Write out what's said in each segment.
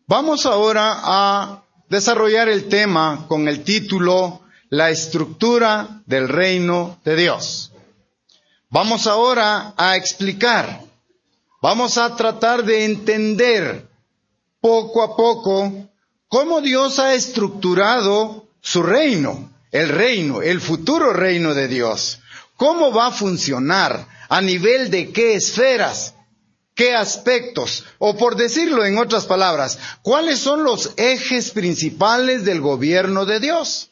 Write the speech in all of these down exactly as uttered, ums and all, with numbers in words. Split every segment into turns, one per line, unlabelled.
Vamos ahora a desarrollar el tema con el título La estructura del reino de Dios. Vamos ahora a explicar, vamos a tratar de entender poco a poco cómo Dios ha estructurado su reino, el reino, el futuro reino de Dios. ¿Cómo va a funcionar? ¿A nivel de qué esferas? ¿Qué aspectos? O por decirlo en otras palabras, ¿cuáles son los ejes principales del gobierno de Dios?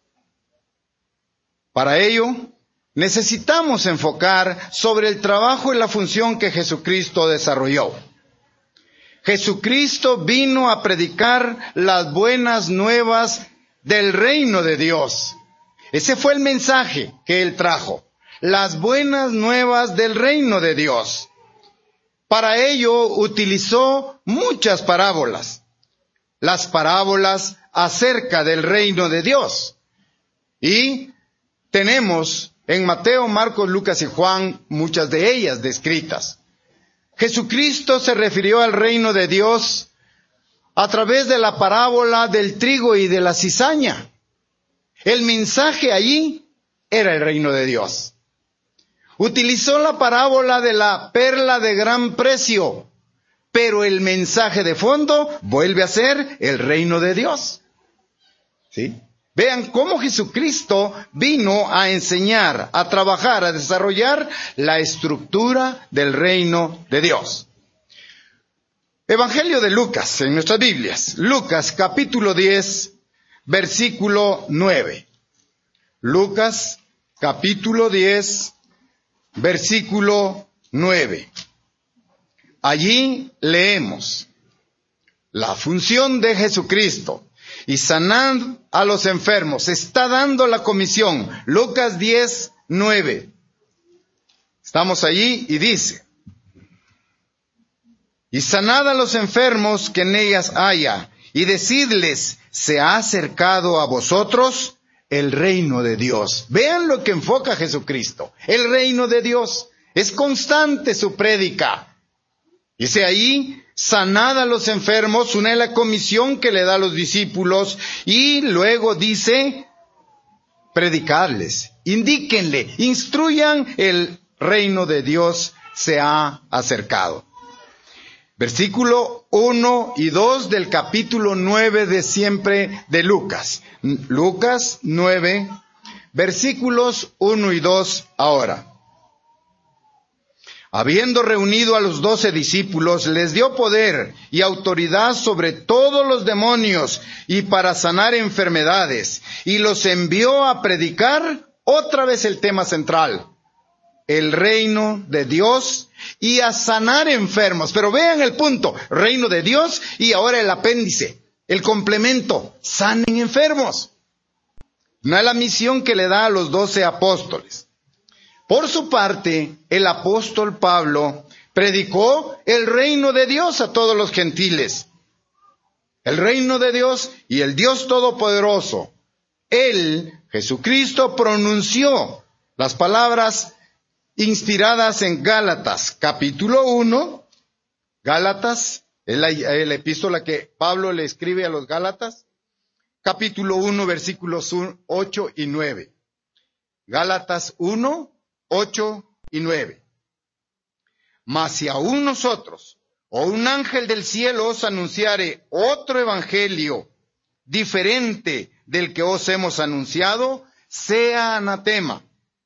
Para ello, necesitamos enfocar sobre el trabajo y la función que Jesucristo desarrolló. Jesucristo vino a predicar las buenas nuevas del reino de Dios. Ese fue el mensaje que Él trajo. Las buenas nuevas del reino de Dios. Para ello utilizó muchas parábolas. Las parábolas acerca del reino de Dios. Y tenemos en Mateo, Marcos, Lucas y Juan muchas de ellas descritas. Jesucristo se refirió al reino de Dios a través de la parábola del trigo y de la cizaña. El mensaje allí era el reino de Dios. Utilizó la parábola de la perla de gran precio, pero el mensaje de fondo vuelve a ser el reino de Dios. ¿Sí? Vean cómo Jesucristo vino a enseñar, a trabajar, a desarrollar la estructura del reino de Dios. Evangelio de Lucas, en nuestras Biblias. Lucas capítulo diez, versículo nueve. Lucas capítulo diez, versículo nueve. Allí leemos la función de Jesucristo. Y sanar a los enfermos. Está dando la comisión. Lucas diez, nueve. Estamos allí y dice: y sanad a los enfermos que en ellas haya, y decidles, se ha acercado a vosotros el reino de Dios. Vean lo que enfoca Jesucristo. El reino de Dios. Es constante su prédica. Dice ahí: sanad a los enfermos, una es la comisión que le da a los discípulos, y luego dice, predicarles, indíquenle, instruyan, el reino de Dios se ha acercado. Versículo uno y dos del capítulo nueve de siempre de Lucas. Lucas nueve, versículos uno y dos ahora. Habiendo reunido a los doce discípulos, les dio poder y autoridad sobre todos los demonios y para sanar enfermedades, y los envió a predicar, otra vez el tema central, el reino de Dios, y a sanar enfermos. Pero vean el punto, reino de Dios, y ahora el apéndice, el complemento, sanen enfermos. No es la misión que le da a los doce apóstoles. Por su parte, el apóstol Pablo predicó el reino de Dios a todos los gentiles. El reino de Dios y el Dios Todopoderoso. Él, Jesucristo, pronunció las palabras inspiradas en Gálatas, capítulo uno. Gálatas, es la, es la epístola que Pablo le escribe a los Gálatas. Capítulo uno, versículos ocho y nueve. Gálatas uno, ocho y nueve. Mas si aún nosotros, o un ángel del cielo os anunciare otro evangelio diferente del que os hemos anunciado, sea anatema.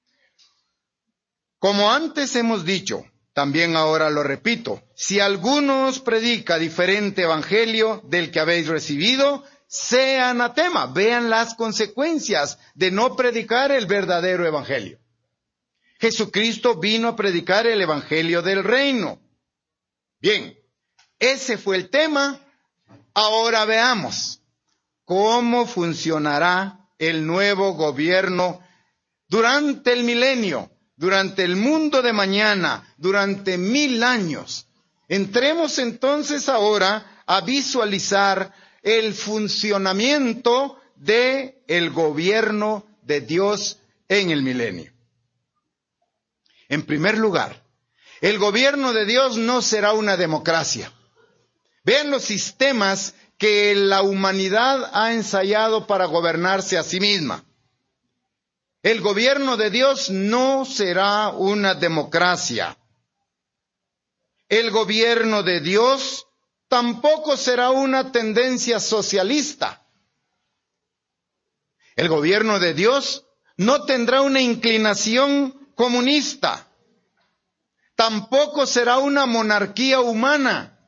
Como antes hemos dicho, también ahora lo repito, si alguno os predica diferente evangelio del que habéis recibido, sea anatema. Vean las consecuencias de no predicar el verdadero evangelio. Jesucristo vino a predicar el evangelio del reino. Bien, ese fue el tema. Ahora veamos cómo funcionará el nuevo gobierno durante el milenio, durante el mundo de mañana, durante mil años. Entremos entonces ahora a visualizar el funcionamiento del gobierno de Dios en el milenio. En primer lugar, el gobierno de Dios no será una democracia. Vean los sistemas que la humanidad ha ensayado para gobernarse a sí misma. El gobierno de Dios no será una democracia. El gobierno de Dios tampoco será una tendencia socialista. El gobierno de Dios no tendrá una inclinación comunista. Tampoco será una monarquía humana.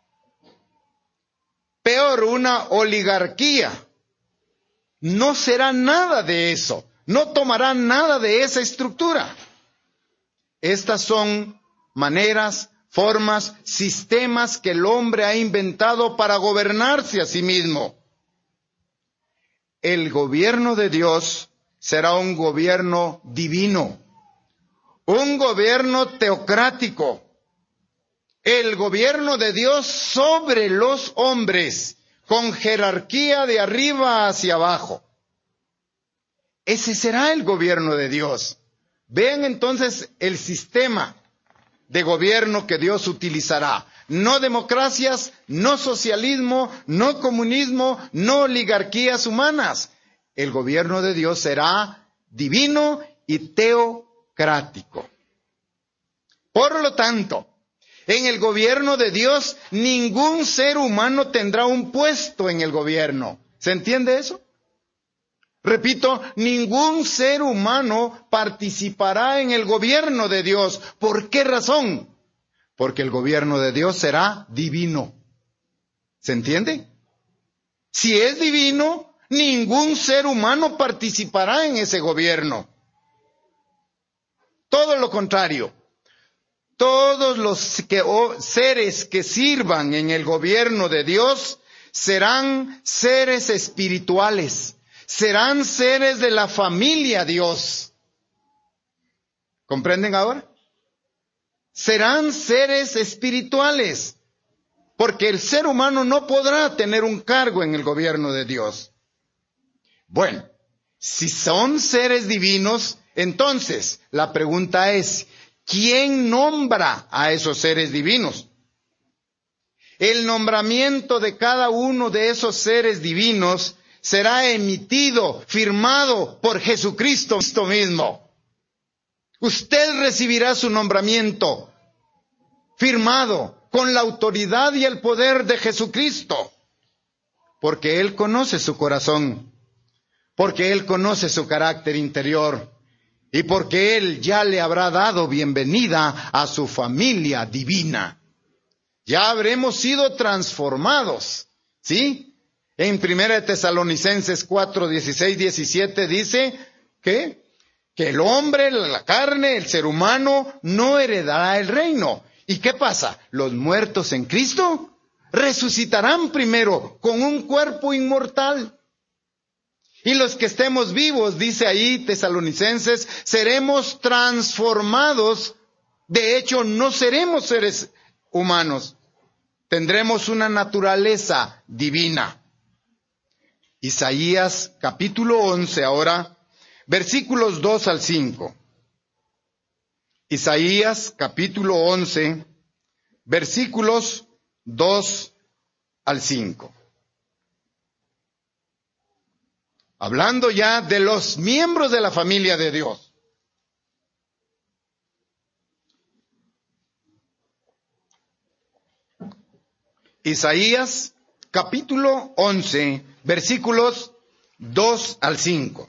Peor, una oligarquía. No será nada de eso. No tomará nada de esa estructura. Estas son maneras, formas, sistemas que el hombre ha inventado para gobernarse a sí mismo. El gobierno de Dios será un gobierno divino, un gobierno teocrático, el gobierno de Dios sobre los hombres, con jerarquía de arriba hacia abajo. Ese será el gobierno de Dios. Vean entonces el sistema de gobierno que Dios utilizará. No democracias, no socialismo, no comunismo, no oligarquías humanas. El gobierno de Dios será divino y teocrático. Por lo tanto, en el gobierno de Dios, ningún ser humano tendrá un puesto en el gobierno. ¿Se entiende eso? Repito, ningún ser humano participará en el gobierno de Dios. ¿Por qué razón? Porque el gobierno de Dios será divino. ¿Se entiende? Si es divino, ningún ser humano participará en ese gobierno. Todo lo contrario. Todos los que, oh, seres que sirvan en el gobierno de Dios serán seres espirituales. Serán seres de la familia Dios. ¿Comprenden ahora? Serán seres espirituales, porque el ser humano no podrá tener un cargo en el gobierno de Dios. Bueno, si son seres divinos, entonces la pregunta es, ¿quién nombra a esos seres divinos? El nombramiento de cada uno de esos seres divinos será emitido, firmado por Jesucristo mismo. Usted recibirá su nombramiento firmado con la autoridad y el poder de Jesucristo, porque Él conoce su corazón, porque Él conoce su carácter interior y porque Él ya le habrá dado bienvenida a su familia divina. Ya habremos sido transformados, ¿sí? En Primera de Tesalonicenses cuatro, dieciséis, diecisiete dice que, que el hombre, la carne, el ser humano no heredará el reino. ¿Y qué pasa? Los muertos en Cristo resucitarán primero con un cuerpo inmortal. Y los que estemos vivos, dice ahí Tesalonicenses, seremos transformados. De hecho, no seremos seres humanos. Tendremos una naturaleza divina. Isaías capítulo once ahora, versículos dos al cinco. Isaías capítulo once, versículos dos al cinco. Hablando ya de los miembros de la familia de Dios. Isaías capítulo once, versículos dos al cinco.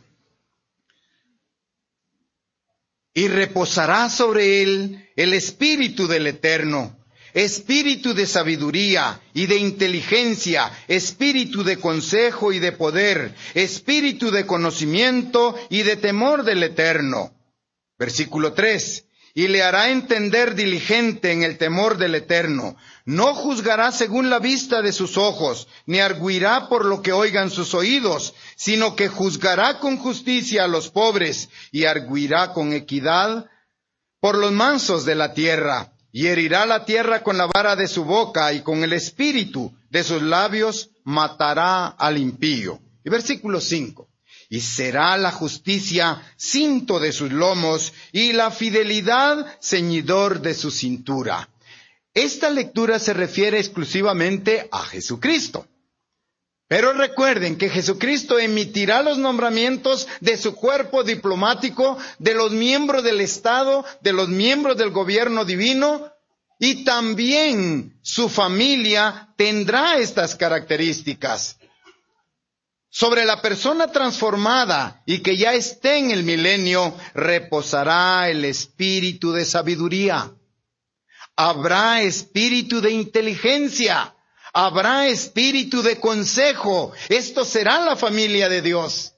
Y reposará sobre él el espíritu del Eterno, espíritu de sabiduría y de inteligencia, espíritu de consejo y de poder, espíritu de conocimiento y de temor del Eterno. Versículo tres. Y le hará entender diligente en el temor del Eterno. No juzgará según la vista de sus ojos, ni arguirá por lo que oigan sus oídos, sino que juzgará con justicia a los pobres, y arguirá con equidad por los mansos de la tierra. Y herirá la tierra con la vara de su boca, y con el espíritu de sus labios matará al impío. Y versículo cinco. Y será la justicia cinto de sus lomos, y la fidelidad ceñidor de su cintura. esta lectura se refiere exclusivamente a Jesucristo. Pero recuerden que Jesucristo emitirá los nombramientos de su cuerpo diplomático, de los miembros del Estado, de los miembros del gobierno divino, y también su familia tendrá estas características. Sobre la persona transformada y que ya esté en el milenio, reposará el espíritu de sabiduría. Habrá espíritu de inteligencia. Habrá espíritu de consejo. Esto será la familia de Dios.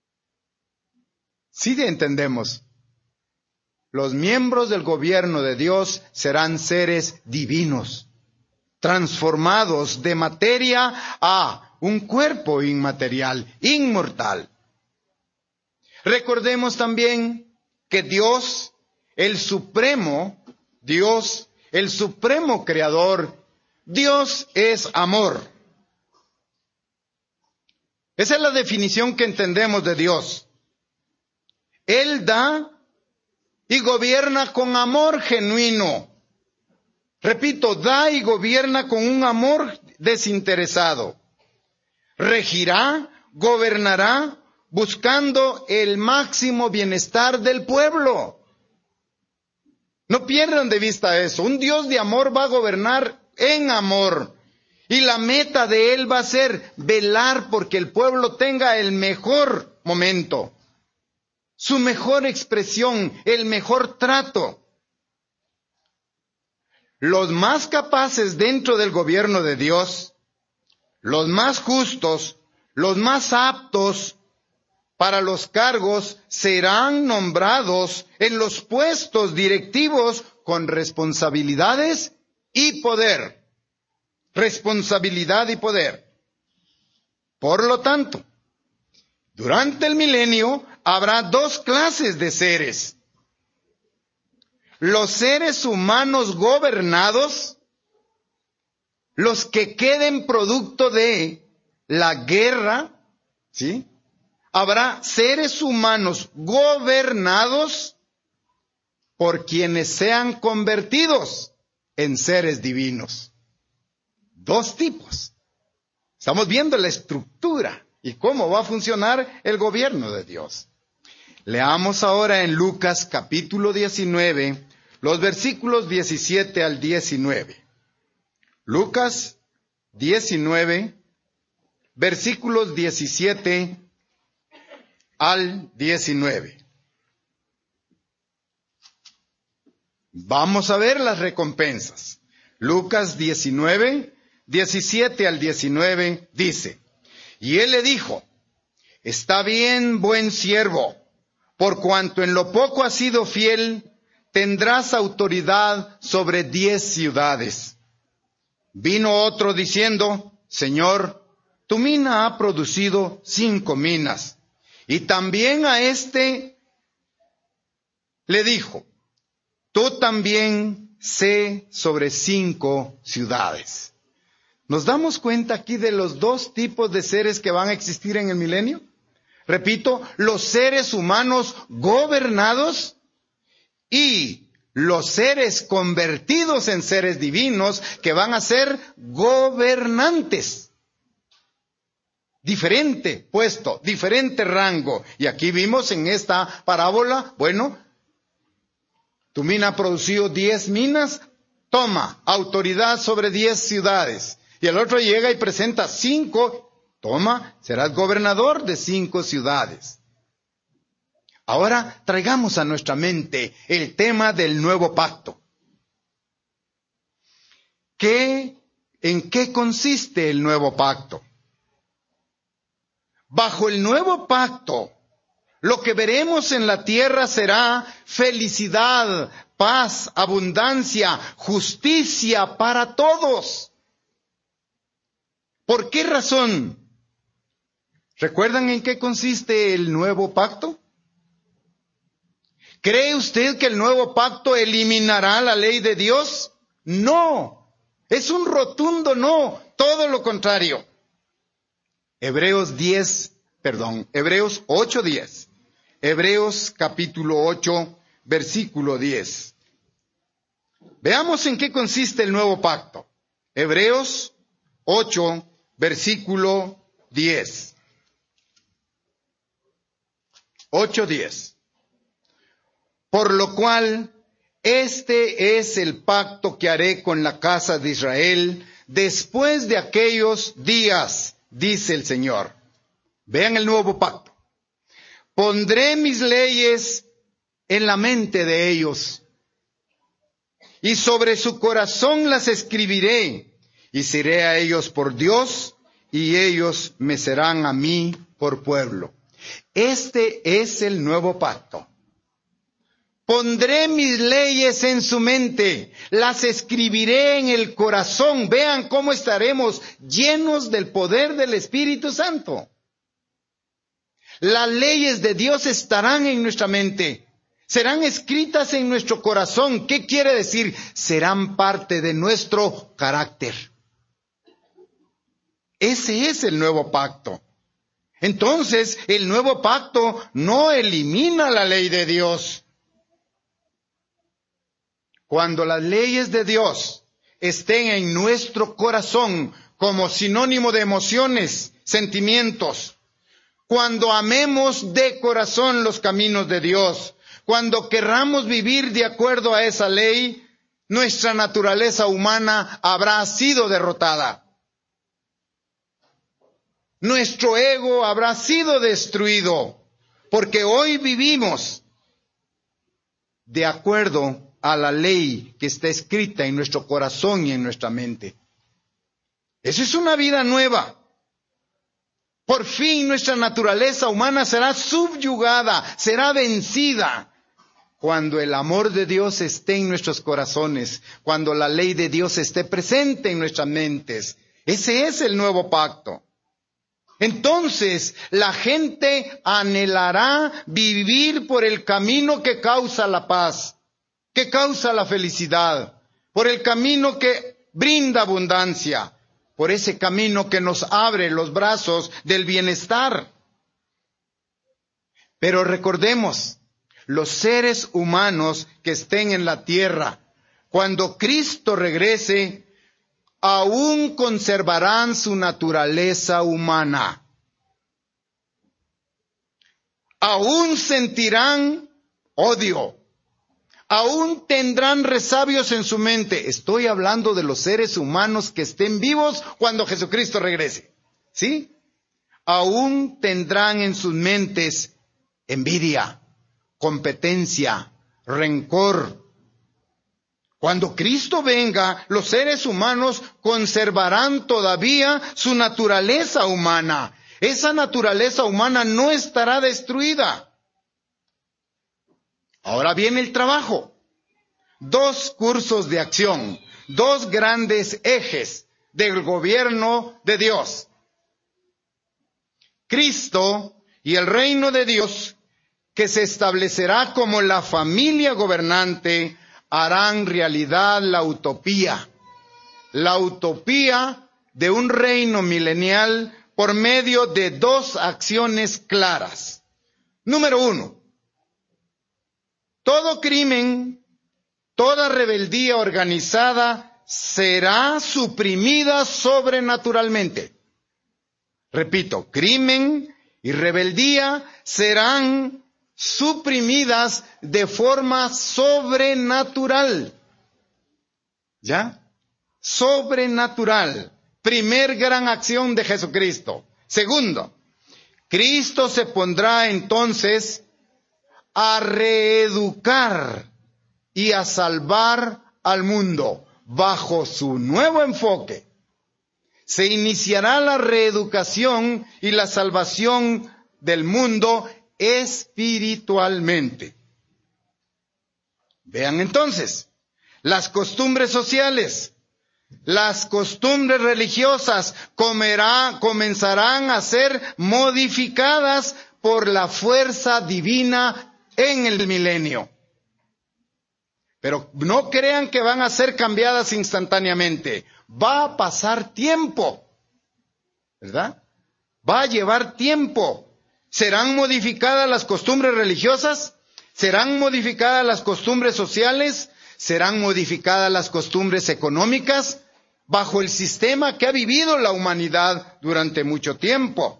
Sí entendemos. Los miembros del gobierno de Dios serán seres divinos, transformados de materia a un cuerpo inmaterial, inmortal. Recordemos también que Dios, el supremo, Dios, el supremo creador, Dios es amor. Esa es la definición que entendemos de Dios. Él da y gobierna con amor genuino. Repito, da y gobierna con un amor desinteresado. Regirá, gobernará, buscando el máximo bienestar del pueblo. No pierdan de vista eso. Un Dios de amor va a gobernar en amor. Y la meta de Él va a ser velar porque el pueblo tenga el mejor momento, su mejor expresión, el mejor trato. Los más capaces dentro del gobierno de Dios, los más justos, los más aptos para los cargos, serán nombrados en los puestos directivos con responsabilidades y poder. Responsabilidad y poder. Por lo tanto, durante el milenio habrá dos clases de seres. Los seres humanos gobernados, los que queden producto de la guerra, ¿sí? Habrá seres humanos gobernados por quienes sean convertidos en seres divinos. Dos tipos. Estamos viendo la estructura y cómo va a funcionar el gobierno de Dios. Leamos ahora en Lucas capítulo diecinueve, los versículos diecisiete al diecinueve. Lucas diecinueve, versículos diecisiete al diecinueve. Vamos a ver las recompensas. Lucas diecinueve, diecisiete al diecinueve dice: Y él le dijo: Está bien, buen siervo, por cuanto en lo poco has sido fiel, tendrás autoridad sobre diez ciudades. Vino otro diciendo: Señor, tu mina ha producido cinco minas. Y también a este le dijo: Tú también sé sobre cinco ciudades. ¿Nos damos cuenta aquí de los dos tipos de seres que van a existir en el milenio? Repito, los seres humanos gobernados y los seres convertidos en seres divinos que van a ser gobernantes. Diferente puesto, diferente rango. Y aquí vimos en esta parábola, bueno, tu mina ha producido diez minas, toma autoridad sobre diez ciudades. Y el otro llega y presenta cinco, toma, serás gobernador de cinco ciudades. Ahora traigamos a nuestra mente el tema del nuevo pacto. ¿Qué, en qué consiste el nuevo pacto? Bajo el nuevo pacto, lo que veremos en la tierra será felicidad, paz, abundancia, justicia para todos. ¿Por qué razón? ¿Recuerdan en qué consiste el nuevo pacto? ¿Cree usted que el nuevo pacto eliminará la ley de Dios? No, es un rotundo no, todo lo contrario. Hebreos diez, perdón, Hebreos ocho diez. Hebreos capítulo ocho, versículo diez. Veamos en qué consiste el nuevo pacto. Hebreos ocho, versículo diez. ocho, diez. Por lo cual, este es el pacto que haré con la casa de Israel después de aquellos días, dice el Señor. Vean el nuevo pacto. Pondré mis leyes en la mente de ellos, y sobre su corazón las escribiré, y seré a ellos por Dios, y ellos me serán a mí por pueblo. Este es el nuevo pacto. Pondré mis leyes en su mente, las escribiré en el corazón. Vean cómo estaremos llenos del poder del Espíritu Santo. Las leyes de Dios estarán en nuestra mente. Serán escritas en nuestro corazón. ¿Qué quiere decir? Serán parte de nuestro carácter. Ese es el nuevo pacto. Entonces, el nuevo pacto no elimina la ley de Dios. Cuando las leyes de Dios estén en nuestro corazón como sinónimo de emociones, sentimientos, cuando amemos de corazón los caminos de Dios, cuando querramos vivir de acuerdo a esa ley, nuestra naturaleza humana habrá sido derrotada. Nuestro ego habrá sido destruido, porque hoy vivimos de acuerdo a la ley que está escrita en nuestro corazón y en nuestra mente. Esa es una vida nueva. Por fin nuestra naturaleza humana será subyugada, será vencida, cuando el amor de Dios esté en nuestros corazones, cuando la ley de Dios esté presente en nuestras mentes. Ese es el nuevo pacto. Entonces, la gente anhelará vivir por el camino que causa la paz, que causa la felicidad, por el camino que brinda abundancia, por ese camino que nos abre los brazos del bienestar. Pero recordemos, los seres humanos que estén en la tierra, cuando Cristo regrese, aún conservarán su naturaleza humana. Aún sentirán odio. Aún tendrán resabios en su mente. Estoy hablando de los seres humanos que estén vivos cuando Jesucristo regrese. ¿Sí? Aún tendrán en sus mentes envidia, competencia, rencor. Cuando Cristo venga, los seres humanos conservarán todavía su naturaleza humana. Esa naturaleza humana no estará destruida. Ahora viene el trabajo. Dos cursos de acción, dos grandes ejes del gobierno de Dios. Cristo y el reino de Dios, que se establecerá como la familia gobernante, harán realidad la utopía. La utopía de un reino milenial por medio de dos acciones claras. Número uno, todo crimen, toda rebeldía organizada será suprimida sobrenaturalmente. Repito, crimen y rebeldía serán suprimidas de forma sobrenatural. ¿Ya? Sobrenatural. Primer gran acción de Jesucristo. Segundo, Cristo se pondrá entonces a reeducar y a salvar al mundo bajo su nuevo enfoque. Se iniciará la reeducación y la salvación del mundo espiritualmente. Vean entonces, las costumbres sociales, las costumbres religiosas comerá, comenzarán a ser modificadas por la fuerza divina en el milenio. Pero no crean que van a ser cambiadas instantáneamente. Va a pasar tiempo, ¿verdad? Va a llevar tiempo. ¿Serán modificadas las costumbres religiosas? ¿Serán modificadas las costumbres sociales? serán modificadas las costumbres económicas bajo el sistema que ha vivido la humanidad durante mucho tiempo.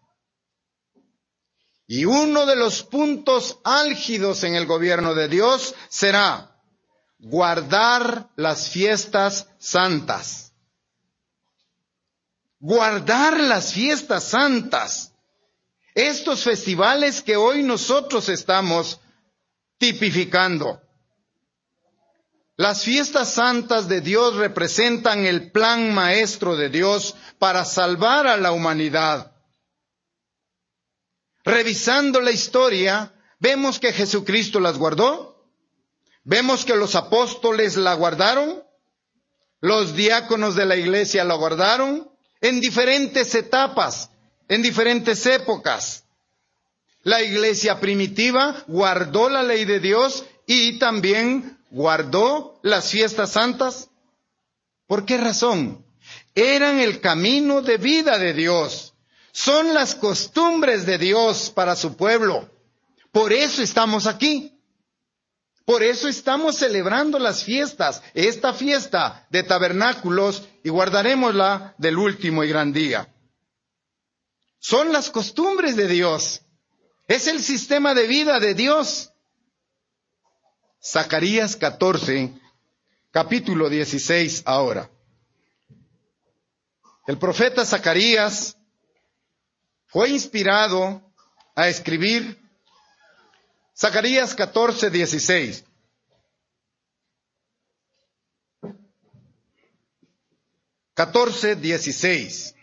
Y uno de los puntos álgidos en el gobierno de Dios será guardar las fiestas santas. Guardar las fiestas santas. Estos festivales que hoy nosotros estamos tipificando. Las fiestas santas de Dios representan el plan maestro de Dios para salvar a la humanidad. Revisando la historia, vemos que Jesucristo las guardó, vemos que los apóstoles la guardaron, los diáconos de la iglesia la guardaron, en diferentes etapas, en diferentes épocas. La iglesia primitiva guardó la ley de Dios y también guardó las fiestas santas. ¿Por qué razón? Eran el camino de vida de Dios. Son las costumbres de Dios para su pueblo. Por eso estamos aquí. Por eso estamos celebrando las fiestas, esta fiesta de tabernáculos, y guardarémosla del último y gran día. Son las costumbres de Dios. Es el sistema de vida de Dios. Zacarías catorce, capítulo dieciséis ahora. El profeta Zacarías fue inspirado a escribir Zacarías catorce, dieciséis. catorce, dieciséis.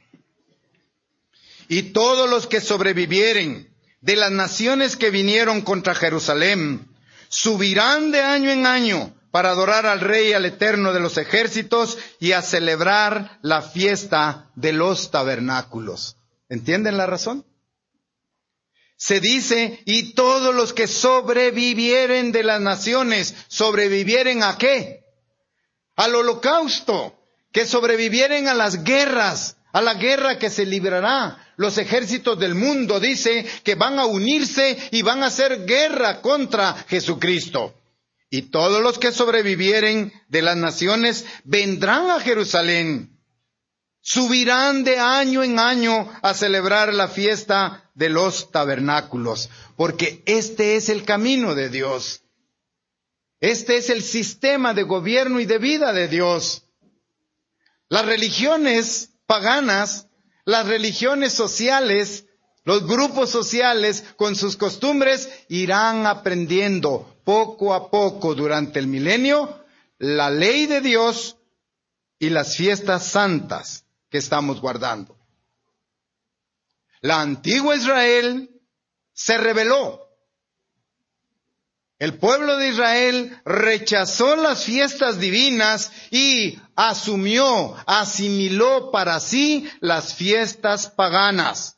Y todos los que sobrevivieren de las naciones que vinieron contra Jerusalén subirán de año en año para adorar al Rey, al Eterno de los ejércitos, y a celebrar la fiesta de los tabernáculos. ¿Entienden la razón? Se dice, y todos los que sobrevivieren de las naciones, ¿sobrevivieren a qué? Al holocausto, que sobrevivieren a las guerras, a la guerra que se librará. Los ejércitos del mundo, dice, que van a unirse y van a hacer guerra contra Jesucristo. Y todos los que sobrevivieren de las naciones vendrán a Jerusalén. Subirán de año en año a celebrar la fiesta de los tabernáculos, porque este es el camino de Dios. Este es el sistema de gobierno y de vida de Dios. Las religiones paganas, las religiones sociales, los grupos sociales con sus costumbres irán aprendiendo poco a poco durante el milenio la ley de Dios y las fiestas santas que estamos guardando. La antigua Israel se rebeló. El pueblo de Israel rechazó las fiestas divinas y asumió, asimiló para sí las fiestas paganas.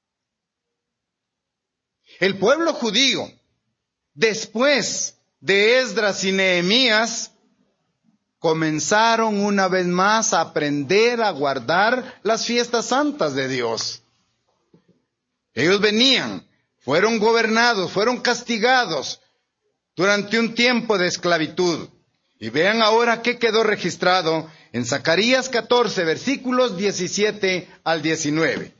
El pueblo judío, después de Esdras y Nehemías, comenzaron una vez más a aprender a guardar las fiestas santas de Dios. Ellos venían, fueron gobernados, fueron castigados durante un tiempo de esclavitud. Y vean ahora qué quedó registrado en Zacarías catorce, versículos diecisiete al diecinueve.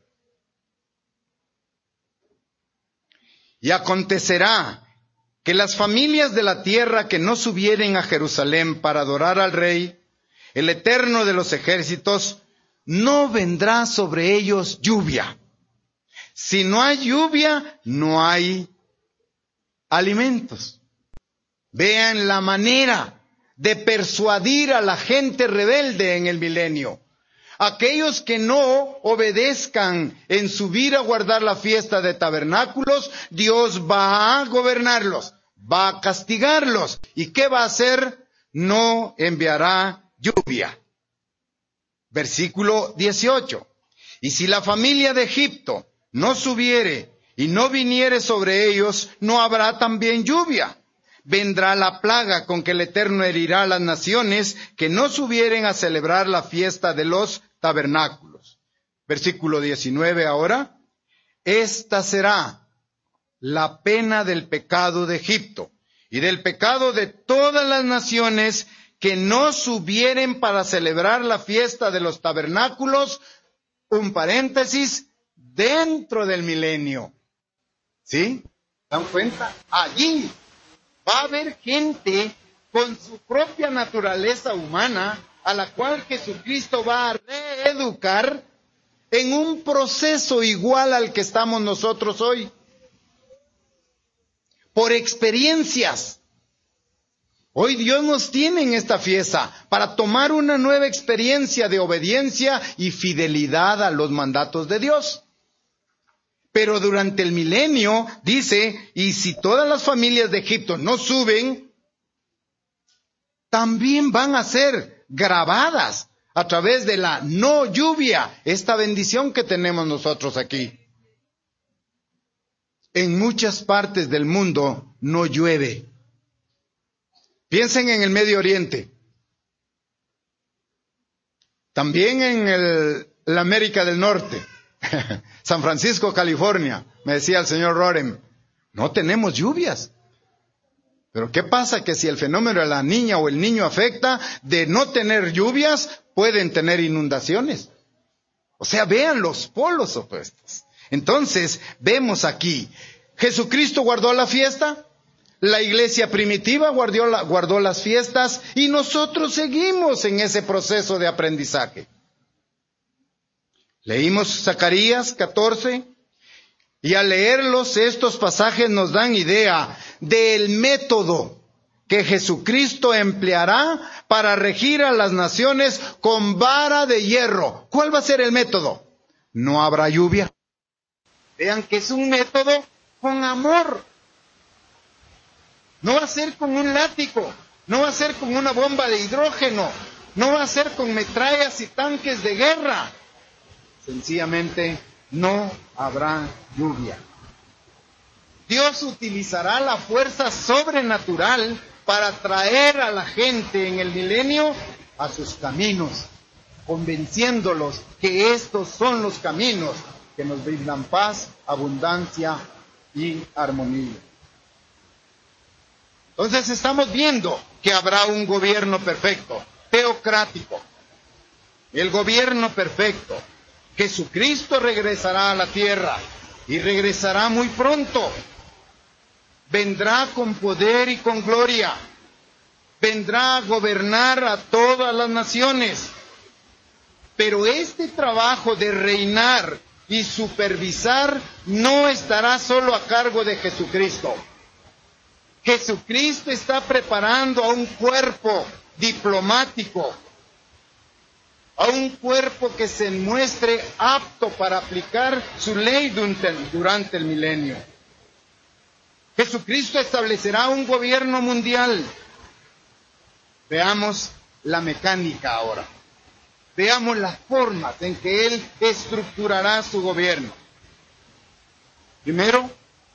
Y acontecerá que las familias de la tierra que no subieren a Jerusalén para adorar al Rey, el Eterno de los ejércitos, no vendrá sobre ellos lluvia. Si no hay lluvia, no hay alimentos. Vean la manera de persuadir a la gente rebelde en el milenio. Aquellos que no obedezcan en subir a guardar la fiesta de tabernáculos, Dios va a gobernarlos, va a castigarlos. ¿Y qué va a hacer? No enviará lluvia. Versículo dieciocho. Y si la familia de Egipto no subiere y no viniere sobre ellos, no habrá también lluvia. Vendrá la plaga con que el Eterno herirá a las naciones que no subieren a celebrar la fiesta de los tabernáculos. Versículo diecinueve ahora. Esta será la pena del pecado de Egipto y del pecado de todas las naciones que no subieren para celebrar la fiesta de los tabernáculos, un paréntesis, dentro del milenio. ¿Sí? ¿Dan cuenta? Allí va a haber gente con su propia naturaleza humana, a la cual Jesucristo va a reeducar en un proceso igual al que estamos nosotros hoy. Por experiencias. Hoy Dios nos tiene en esta fiesta para tomar una nueva experiencia de obediencia y fidelidad a los mandatos de Dios. Pero durante el milenio, dice, y si todas las familias de Egipto no suben, también van a ser grabadas a través de la no lluvia, esta bendición que tenemos nosotros aquí. En muchas partes del mundo no llueve. Piensen en el Medio Oriente. También en el, la América del Norte. San Francisco, California. Me decía el señor Rorem, no tenemos lluvias. Pero ¿qué pasa? Que si el fenómeno de la niña o el niño afecta, de no tener lluvias, pueden tener inundaciones. O sea, vean los polos opuestos. Entonces, vemos aquí, Jesucristo guardó la fiesta, la iglesia primitiva guardó, la, guardó las fiestas, y nosotros seguimos en ese proceso de aprendizaje. Leímos Zacarías catorce, y al leerlos estos pasajes nos dan idea del método que Jesucristo empleará para regir a las naciones con vara de hierro. ¿Cuál va a ser el método? No habrá lluvia. Vean que es un método con amor. No va a ser con un látigo, no va a ser con una bomba de hidrógeno, no va a ser con metrallas y tanques de guerra. Sencillamente no habrá lluvia. Dios utilizará la fuerza sobrenatural para traer a la gente en el milenio a sus caminos, convenciéndolos que estos son los caminos que nos brindan paz, abundancia y armonía. Entonces estamos viendo que habrá un gobierno perfecto, teocrático. El gobierno perfecto. Jesucristo regresará a la tierra y regresará muy pronto. Vendrá con poder y con gloria. Vendrá a gobernar a todas las naciones. Pero este trabajo de reinar y supervisar no estará solo a cargo de Jesucristo. Jesucristo está preparando a un cuerpo diplomático, a un cuerpo que se muestre apto para aplicar su ley durante el milenio. Jesucristo establecerá un gobierno mundial. Veamos la mecánica ahora. Veamos las formas en que Él estructurará su gobierno. Primero,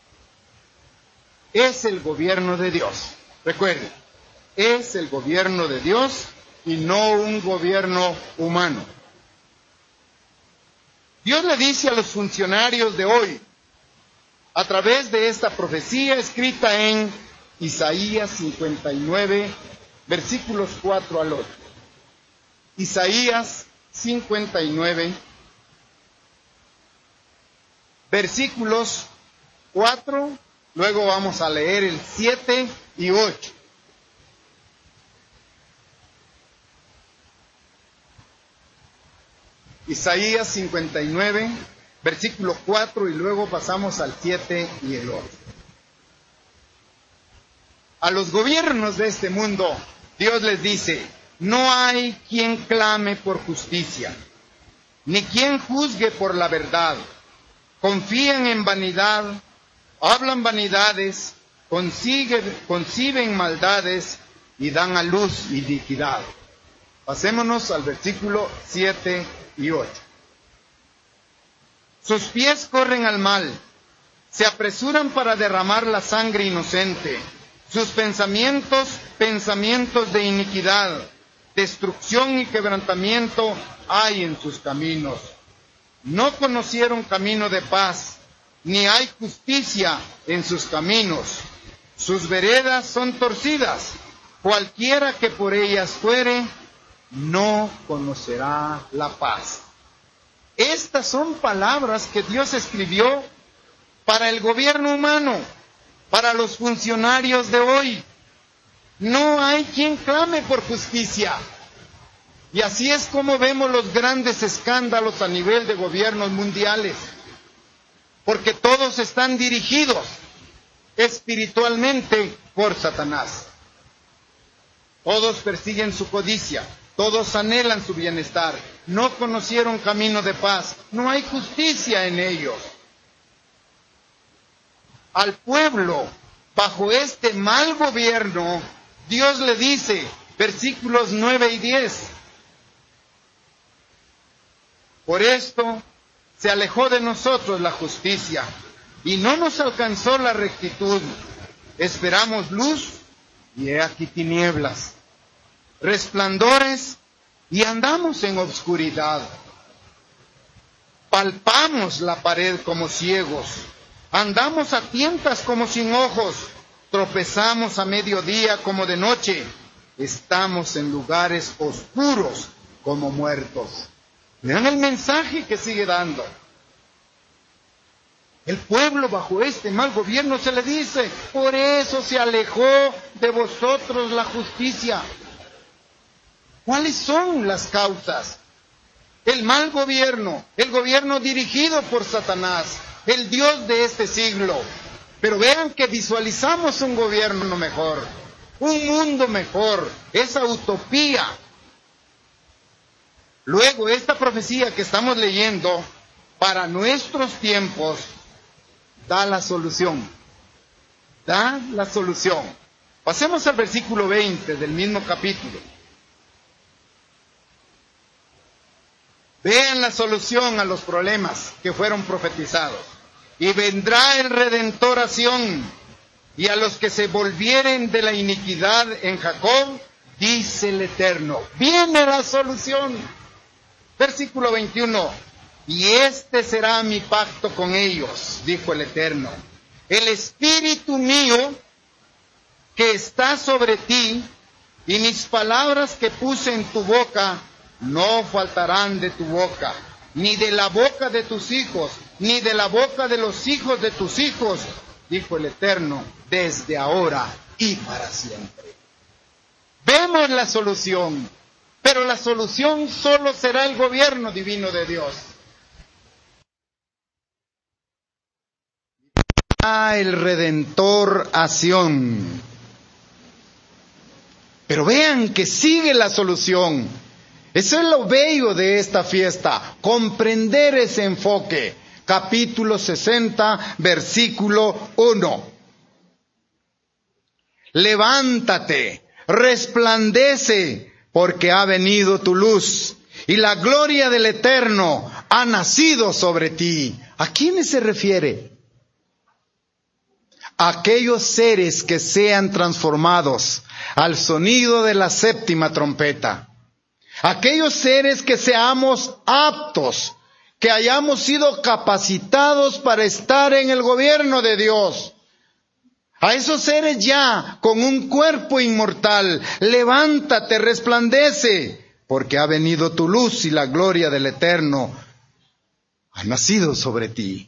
es el gobierno de Dios. Recuerden, es el gobierno de Dios y no un gobierno humano. Dios le dice a los funcionarios de hoy, a través de esta profecía escrita en Isaías cincuenta y nueve, versículos cuatro al ocho. Isaías cincuenta y nueve, versículos cuatro, luego vamos a leer el siete y ocho. Isaías cincuenta y nueve, versículo cuatro, y luego pasamos al siete y el ocho. A los gobiernos de este mundo, Dios les dice, no hay quien clame por justicia, ni quien juzgue por la verdad. Confían en vanidad, hablan vanidades, consigue, conciben maldades y dan a luz iniquidad. Pasémonos al versículo siete y ocho. Sus pies corren al mal, se apresuran para derramar la sangre inocente. Sus pensamientos, pensamientos de iniquidad, destrucción y quebrantamiento hay en sus caminos. No conocieron camino de paz, ni hay justicia en sus caminos. Sus veredas son torcidas. Cualquiera que por ellas fuere, no conocerá la paz. Estas son palabras que Dios escribió para el gobierno humano, para los funcionarios de hoy. No hay quien clame por justicia. Y así es como vemos los grandes escándalos a nivel de gobiernos mundiales. Porque todos están dirigidos espiritualmente por Satanás. Todos persiguen su codicia, todos anhelan su bienestar, no conocieron camino de paz, no hay justicia en ellos. Al pueblo, bajo este mal gobierno, Dios le dice, versículos nueve y diez, por esto se alejó de nosotros la justicia y no nos alcanzó la rectitud. Esperamos luz y he aquí tinieblas, resplandores y andamos en obscuridad. Palpamos la pared como ciegos, andamos a tientas como sin ojos, tropezamos a mediodía como de noche, estamos en lugares oscuros como muertos. Vean el mensaje que sigue dando. El pueblo bajo este mal gobierno se le dice, por eso se alejó de vosotros la justicia. ¿Cuáles son las causas? El mal gobierno, el gobierno dirigido por Satanás, el Dios de este siglo. Pero vean que visualizamos un gobierno mejor, un mundo mejor, esa utopía. Luego, esta profecía que estamos leyendo, para nuestros tiempos, da la solución. Da la solución. Pasemos al versículo veinte del mismo capítulo. Vean la solución a los problemas que fueron profetizados. Y vendrá el Redentor a Sión, y a los que se volvieren de la iniquidad en Jacob, dice el Eterno. Viene la solución. Versículo veintiuno. Y este será mi pacto con ellos, dijo el Eterno. El espíritu mío que está sobre ti y mis palabras que puse en tu boca no faltarán de tu boca, ni de la boca de tus hijos, ni de la boca de los hijos de tus hijos, dijo el Eterno, desde ahora y para siempre. Vemos la solución, pero la solución solo será el gobierno divino de Dios. Ah, el Redentor a Sión. Pero vean que sigue la solución. Eso es lo bello de esta fiesta, comprender ese enfoque. Capítulo sesenta, versículo uno. Levántate, resplandece, porque ha venido tu luz, y la gloria del Eterno ha nacido sobre ti. ¿A quiénes se refiere? Aquellos seres que sean transformados al sonido de la séptima trompeta. Aquellos seres que seamos aptos, que hayamos sido capacitados para estar en el gobierno de Dios. A esos seres ya con un cuerpo inmortal, levántate, resplandece, porque ha venido tu luz y la gloria del Eterno ha nacido sobre ti.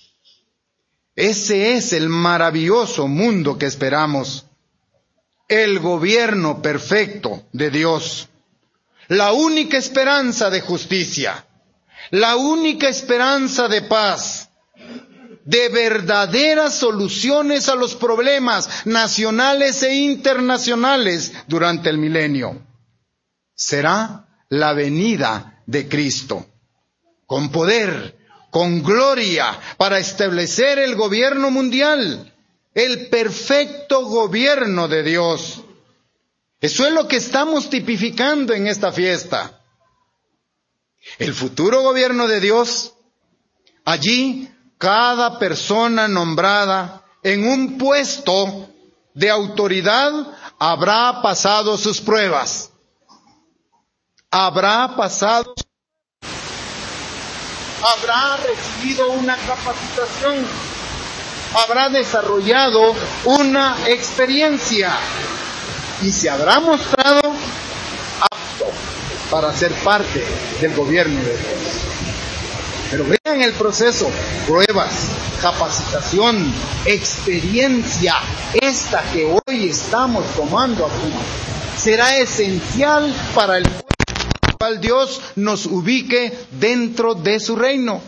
Ese es el maravilloso mundo que esperamos. El gobierno perfecto de Dios. La única esperanza de justicia. La única esperanza de paz. De verdaderas soluciones a los problemas nacionales e internacionales durante el milenio. Será la venida de Cristo. Con poder, con gloria, para establecer el gobierno mundial, el perfecto gobierno de Dios. Eso es lo que estamos tipificando en esta fiesta. El futuro gobierno de Dios, allí cada persona nombrada en un puesto de autoridad habrá pasado sus pruebas. Habrá pasado habrá recibido una capacitación habrá desarrollado una experiencia y se habrá mostrado apto para ser parte del gobierno de Dios. Pero vean el proceso: pruebas, capacitación, experiencia. Esta que hoy estamos tomando aquí será esencial para el cual Dios nos ubique dentro de su reino.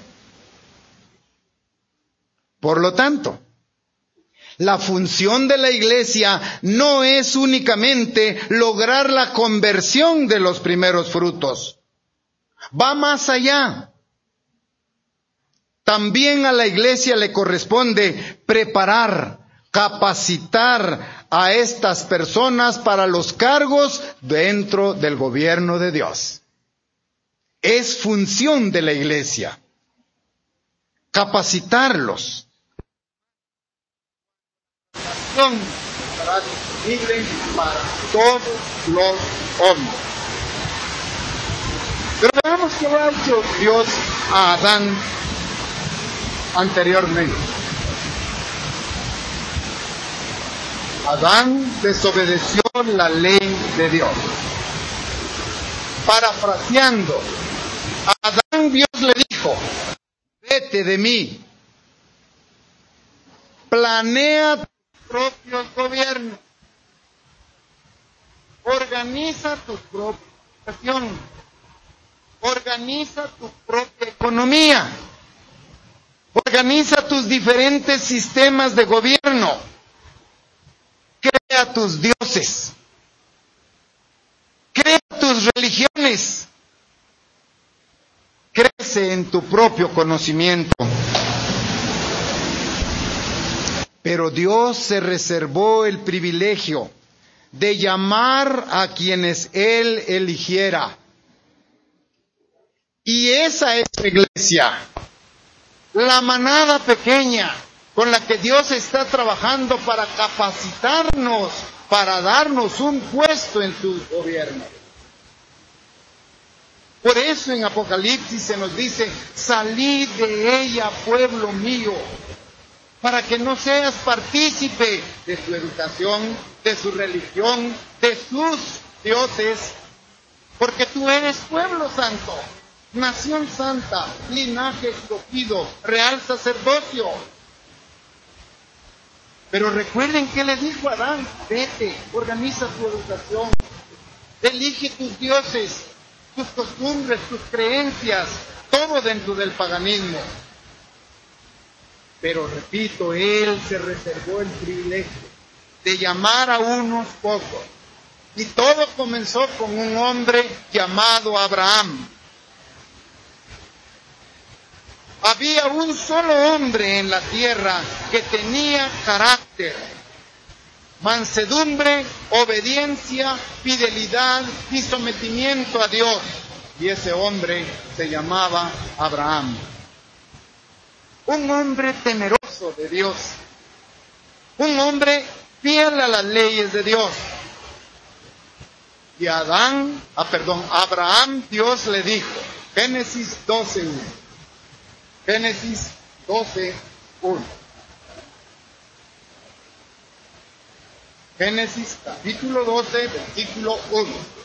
Por lo tanto, la función de la iglesia no es únicamente lograr la conversión de los primeros frutos. Va más allá. También a la iglesia le corresponde preparar, capacitar a estas personas para los cargos dentro del gobierno de Dios. Es función de la iglesia capacitarlos para disponible para todos los hombres. Pero veamos qué ha hecho Dios a Adán anteriormente. Adán desobedeció la ley de Dios. Parafraseando, a Adán Dios le dijo: vete de mí, planea tus propios gobiernos, organiza tu propia educación, organiza tu propia economía, organiza tus diferentes sistemas de gobierno, crea tus dioses, crea tus religiones, crece en tu propio conocimiento. Pero Dios se reservó el privilegio de llamar a quienes Él eligiera. Y esa es la iglesia, la manada pequeña con la que Dios está trabajando para capacitarnos, para darnos un puesto en su gobierno. Por eso en Apocalipsis se nos dice: salid de ella, pueblo mío, para que no seas partícipe de su educación, de su religión, de sus dioses, porque tú eres pueblo santo, nación santa, linaje escogido, real sacerdocio. Pero recuerden que le dijo a Adán: vete, organiza tu educación, elige tus dioses, tus costumbres, tus creencias, todo dentro del paganismo. Pero repito, Él se reservó el privilegio de llamar a unos pocos. Y todo comenzó con un hombre llamado Abraham. Había un solo hombre en la tierra que tenía carácter, mansedumbre, obediencia, fidelidad y sometimiento a Dios. Y ese hombre se llamaba Abraham. Un hombre temeroso de Dios. Un hombre fiel a las leyes de Dios. Y a Adán, ah, perdón, a Abraham Dios le dijo, Génesis doce uno. Génesis doce uno. Génesis capítulo doce, versículo uno.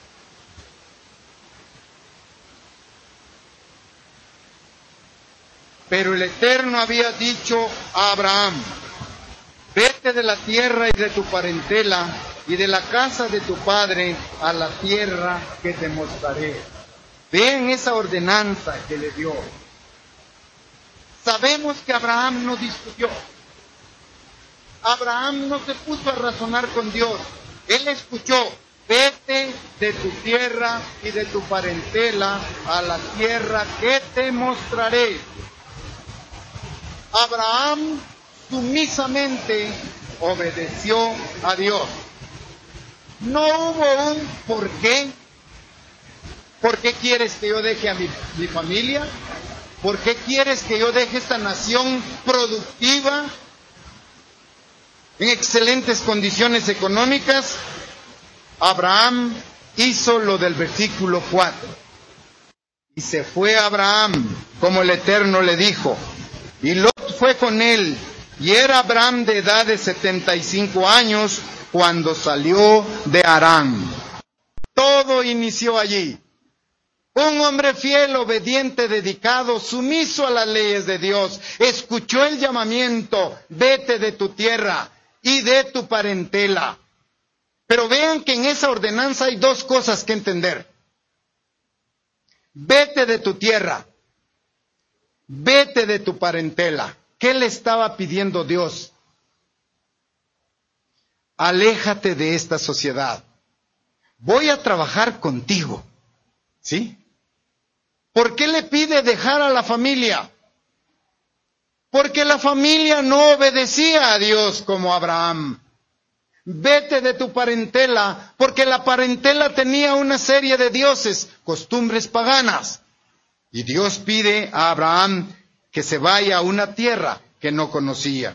Pero el Eterno había dicho a Abraham: vete de la tierra y de tu parentela y de la casa de tu padre a la tierra que te mostraré. Vean esa ordenanza que le dio. Sabemos que Abraham no discutió. Abraham no se puso a razonar con Dios. Él escuchó: vete de tu tierra y de tu parentela a la tierra que te mostraré. Abraham sumisamente obedeció a Dios. No hubo un ¿por qué? ¿Por qué quieres que yo deje a mi, mi familia? ¿Por qué quieres que yo deje esta nación productiva en excelentes condiciones económicas? Abraham hizo lo del versículo cuatro. Y se fue Abraham como el Eterno le dijo. Y Lot fue con él, Y era Abraham de edad de setenta y cinco años cuando salió de Harán. Todo inició allí. Un hombre fiel, obediente, dedicado, sumiso a las leyes de Dios, escuchó el llamamiento: vete de tu tierra y de tu parentela. Pero vean que en esa ordenanza hay dos cosas que entender. Vete de tu tierra, vete de tu parentela. ¿Qué le estaba pidiendo Dios? Aléjate de esta sociedad. Voy a trabajar contigo. ¿Sí? ¿Por qué le pide dejar a la familia? Porque la familia no obedecía a Dios como Abraham. Vete de tu parentela, porque la parentela tenía una serie de dioses, costumbres paganas. Y Dios pide a Abraham que se vaya a una tierra que no conocía.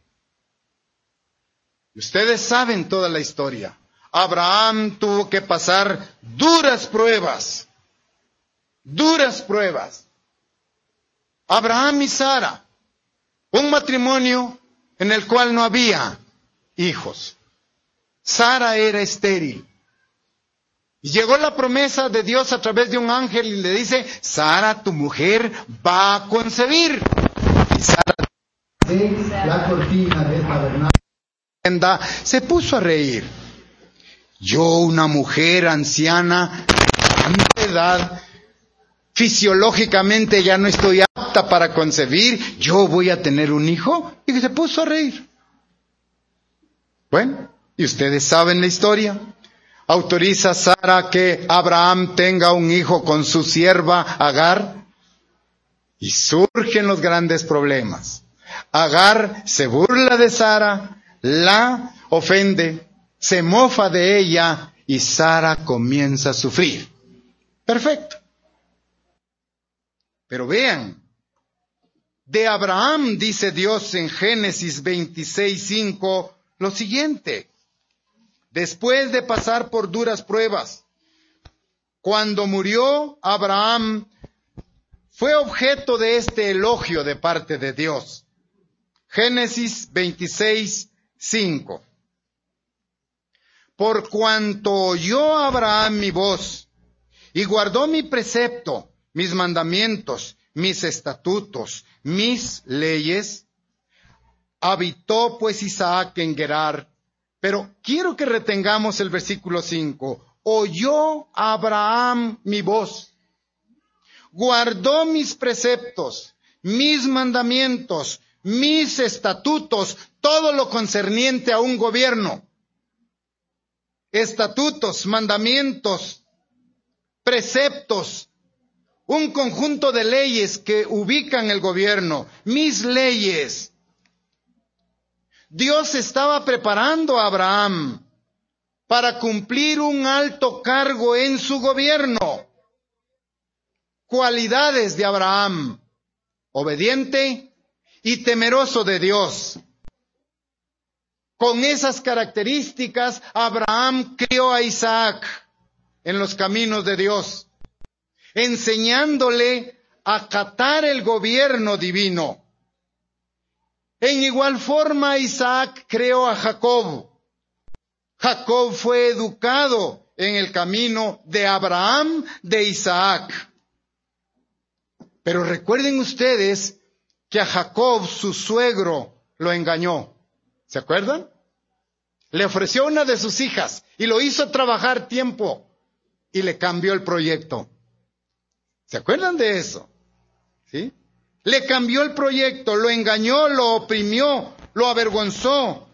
Ustedes saben toda la historia. Abraham tuvo que pasar duras pruebas. Duras pruebas. Abraham y Sara, un matrimonio en el cual no había hijos. Sara era estéril. Y llegó la promesa de Dios a través de un ángel y le dice: Sara, tu mujer, va a concebir. Y Sara, de la cortina del tabernáculo, se puso a reír. Yo, una mujer anciana, de edad, fisiológicamente ya no estoy apta para concebir, ¿yo voy a tener un hijo? Y se puso a reír. Bueno, y ustedes saben la historia. Autoriza a Sara que Abraham tenga un hijo con su sierva Agar. Y surgen los grandes problemas. Agar se burla de Sara, la ofende, se mofa de ella y Sara comienza a sufrir. Perfecto. Pero vean, de Abraham dice Dios en Génesis veintiséis cinco lo siguiente: después de pasar por duras pruebas, cuando murió Abraham, fue objeto de este elogio de parte de Dios. Génesis veintiséis cinco. Por cuanto oyó Abraham mi voz y guardó mi precepto, mis mandamientos, mis estatutos, mis leyes, habitó pues Isaac en Gerar. Pero quiero que retengamos el versículo cinco. Oyó Abraham mi voz, guardó mis preceptos, mis mandamientos, mis estatutos, todo lo concerniente a un gobierno. Estatutos, mandamientos, preceptos, un conjunto de leyes que ubican el gobierno, mis leyes. Dios estaba preparando a Abraham para cumplir un alto cargo en su gobierno. Cualidades de Abraham: obediente y temeroso de Dios. Con esas características, Abraham crió a Isaac en los caminos de Dios, enseñándole a acatar el gobierno divino. En igual forma, Isaac creó a Jacob. Jacob fue educado en el camino de Abraham, de Isaac. Pero recuerden ustedes que a Jacob su suegro lo engañó. ¿Se acuerdan? Le ofreció una de sus hijas y lo hizo trabajar tiempo y le cambió el proyecto. ¿Se acuerdan de eso? ¿Sí? Le cambió el proyecto, lo engañó, lo oprimió, lo avergonzó.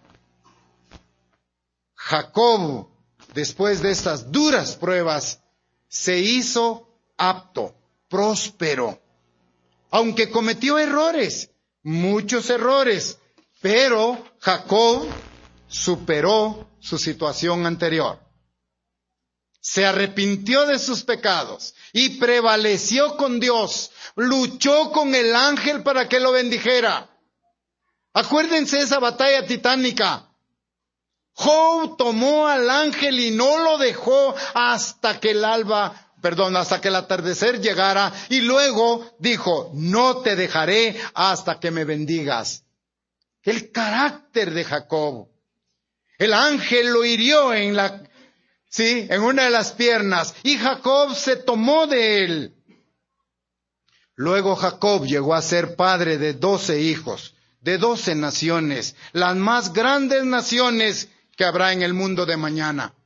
Jacob, después de estas duras pruebas, se hizo apto, próspero. Aunque cometió errores, muchos errores, pero Jacob superó su situación anterior. Se arrepintió de sus pecados y prevaleció con Dios. Luchó con el ángel para que lo bendijera. Acuérdense de esa batalla titánica. Job tomó al ángel y no lo dejó hasta que el alba, perdón, hasta que el atardecer llegara, y luego dijo: no te dejaré hasta que me bendigas. el carácter de Jacob. El ángel lo hirió en la, sí, en una de las piernas, y Jacob se tomó de él. Luego Jacob llegó a ser padre de doce hijos, de doce naciones, las más grandes naciones que habrá en el mundo de mañana.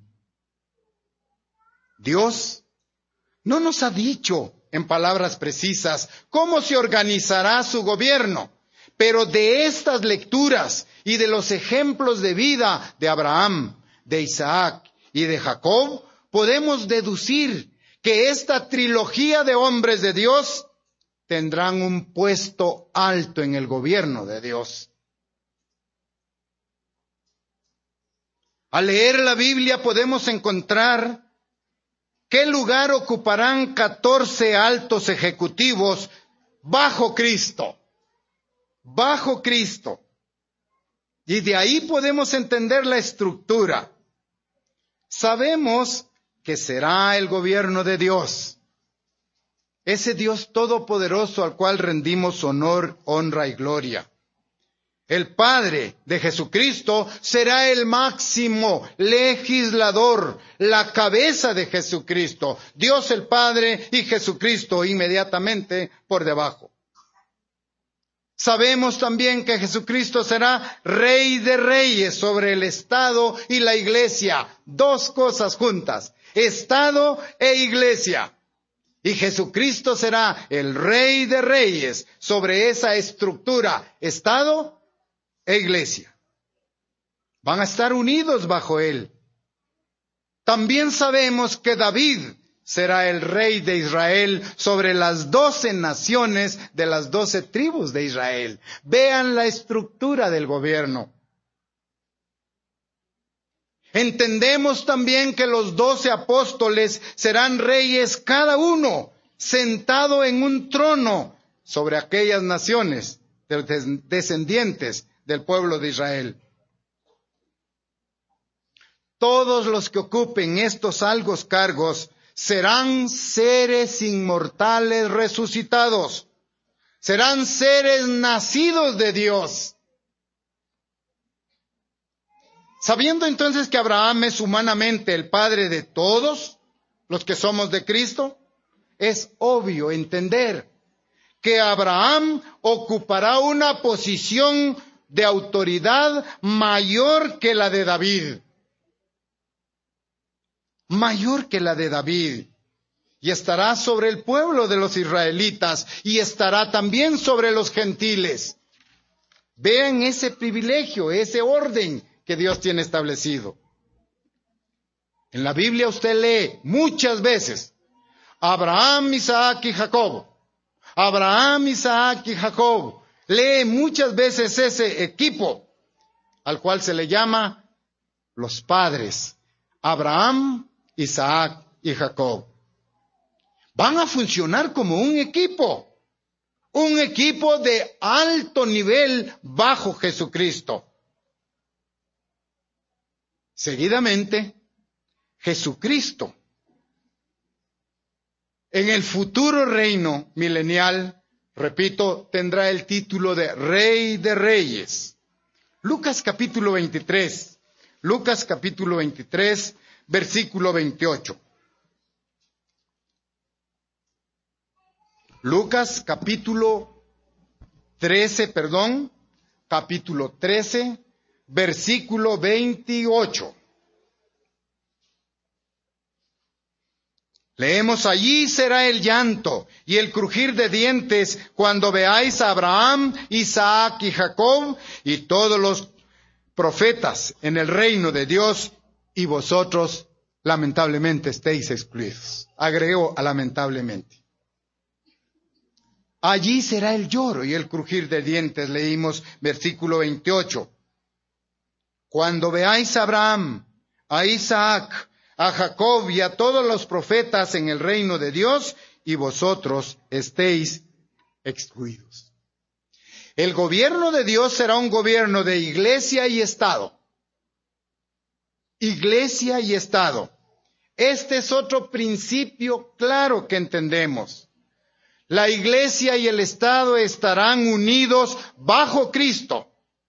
Dios no nos ha dicho en palabras precisas cómo se organizará su gobierno, pero de estas lecturas y de los ejemplos de vida de Abraham, de Isaac y de Jacob, podemos deducir que esta trilogía de hombres de Dios tendrán un puesto alto en el gobierno de Dios. Al leer la Biblia podemos encontrar qué lugar ocuparán catorce altos ejecutivos bajo Cristo. Bajo Cristo. Y de ahí podemos entender la estructura. Sabemos que será el gobierno de Dios. Ese Dios todopoderoso al cual rendimos honor, honra y gloria. El Padre de Jesucristo será el máximo legislador, la cabeza de Jesucristo. Dios el Padre y Jesucristo inmediatamente por debajo. Sabemos también que Jesucristo será Rey de Reyes sobre el Estado y la Iglesia. Dos cosas juntas, Estado e Iglesia. Y Jesucristo será el Rey de Reyes sobre esa estructura, Estado e Iglesia. Van a estar unidos bajo Él. También sabemos que David será el rey de Israel sobre las doce naciones de las doce tribus de Israel. Vean la estructura del gobierno. Entendemos también que los doce apóstoles serán reyes cada uno, sentado en un trono sobre aquellas naciones descendientes del pueblo de Israel. Todos los que ocupen estos altos cargos serán seres inmortales resucitados. Serán seres nacidos de Dios. Sabiendo entonces que Abraham es humanamente el padre de todos los que somos de Cristo, es obvio entender que Abraham ocupará una posición de autoridad mayor que la de David. Mayor que la de David. Y estará sobre el pueblo de los israelitas y estará también sobre los gentiles. Vean ese privilegio, ese orden que Dios tiene establecido. En la Biblia usted lee muchas veces Abraham, Isaac y Jacob. Abraham, Isaac y Jacob. Lee muchas veces ese equipo al cual se le llama los padres. Abraham, Isaac y Jacob. Van a funcionar como un equipo. Un equipo de alto nivel bajo Jesucristo. Seguidamente, Jesucristo, en el futuro reino milenial, repito, tendrá el título de Rey de Reyes. Lucas capítulo veintitrés, Lucas capítulo veintitrés, versículo veintiocho. Lucas capítulo trece, perdón, capítulo trece, versículo veintiocho. Leemos: allí será el llanto y el crujir de dientes cuando veáis a Abraham, Isaac y Jacob y todos los profetas en el reino de Dios, y vosotros lamentablemente estéis excluidos. Agregó a lamentablemente. Allí será el lloro y el crujir de dientes, leímos versículo veintiocho. Cuando veáis a Abraham, a Isaac, a Jacob y a todos los profetas en el reino de Dios, y vosotros estéis excluidos. El gobierno de Dios será un gobierno de iglesia y Estado. Iglesia y Estado. Este es otro principio claro que entendemos. La iglesia y el Estado estarán unidos bajo Cristo.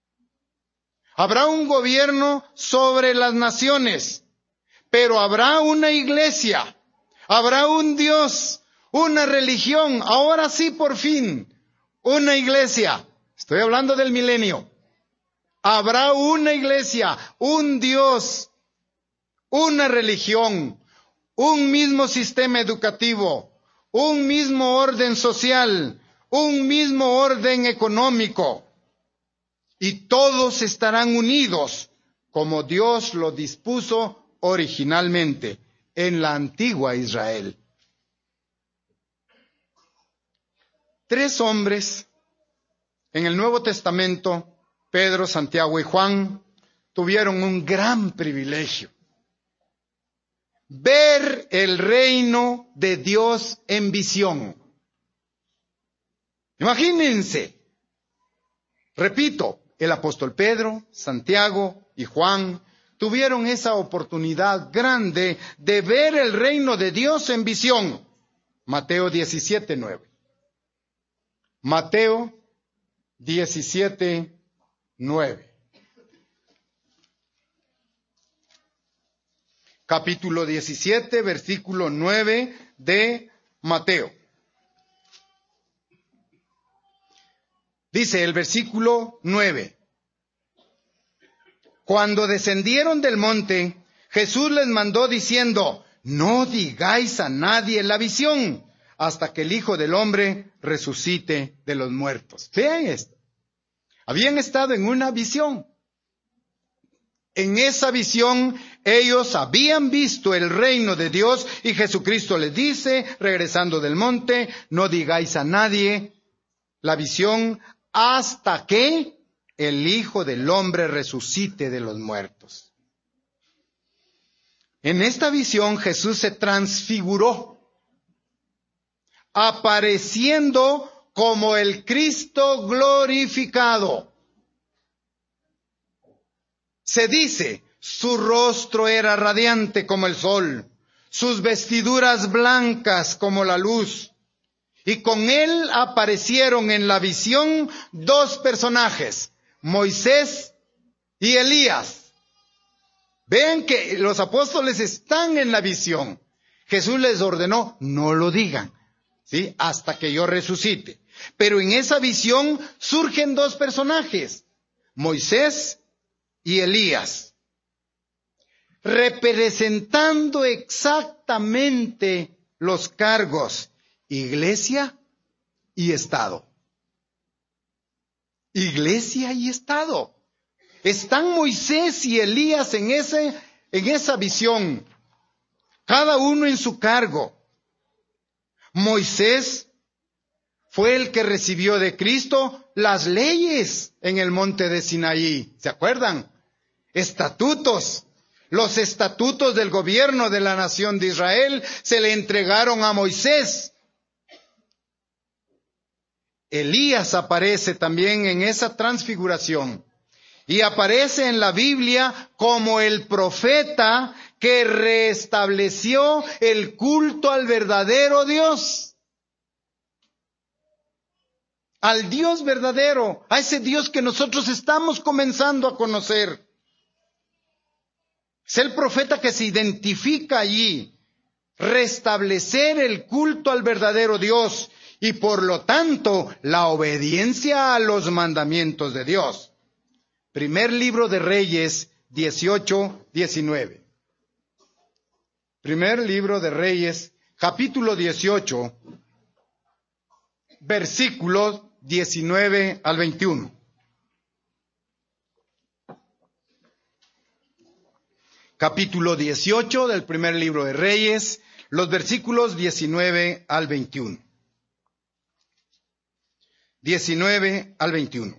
Habrá un gobierno sobre las naciones, pero habrá una iglesia, habrá un Dios, una religión, ahora sí por fin, una iglesia. Estoy hablando del milenio. Habrá una iglesia, un Dios, una religión, un mismo sistema educativo, un mismo orden social, un mismo orden económico. Y todos estarán unidos como Dios lo dispuso originalmente en la antigua Israel. Tres hombres en el Nuevo Testamento, Pedro, Santiago y Juan, tuvieron un gran privilegio: ver el reino de Dios en visión. Imagínense, repito, el apóstol Pedro, Santiago y Juan tuvieron esa oportunidad grande de ver el reino de Dios en visión. Mateo diecisiete, nueve. Mateo diecisiete, nueve. Capítulo diecisiete, versículo nueve de Mateo. Dice el versículo nueve: Cuando descendieron del monte, Jesús les mandó diciendo: no digáis a nadie la visión, hasta que el Hijo del Hombre resucite de los muertos. Vean esto. Habían estado en una visión. En esa visión ellos habían visto el reino de Dios y Jesucristo les dice, regresando del monte: no digáis a nadie la visión hasta que el Hijo del Hombre resucite de los muertos. En esta visión Jesús se transfiguró, apareciendo como el Cristo glorificado. Se dice, su rostro era radiante como el sol, sus vestiduras blancas como la luz. Y con él aparecieron en la visión dos personajes, Moisés y Elías. Vean que los apóstoles están en la visión. Jesús les ordenó, no lo digan, ¿sí?, hasta que yo resucite. Pero en esa visión surgen dos personajes, Moisés y Elías, representando exactamente los cargos Iglesia y Estado. Iglesia y Estado. Están Moisés y Elías en ese, en esa visión, cada uno en su cargo. Moisés fue el que recibió de Cristo las leyes en el monte de Sinaí. ¿Se acuerdan? Estatutos. Los estatutos del gobierno de la nación de Israel se le entregaron a Moisés. Elías aparece también en esa transfiguración y aparece en la Biblia como el profeta que restableció el culto al verdadero Dios. Al Dios verdadero, a ese Dios que nosotros estamos comenzando a conocer. Es el profeta que se identifica allí, restablecer el culto al verdadero Dios y por lo tanto la obediencia a los mandamientos de Dios. Primer libro de Reyes dieciocho, diecinueve. Primer libro de Reyes, capítulo dieciocho, versículos diecinueve al veintiuno. Capítulo dieciocho del primer libro de Reyes, los versículos diecinueve al veintiuno. diecinueve al veintiuno.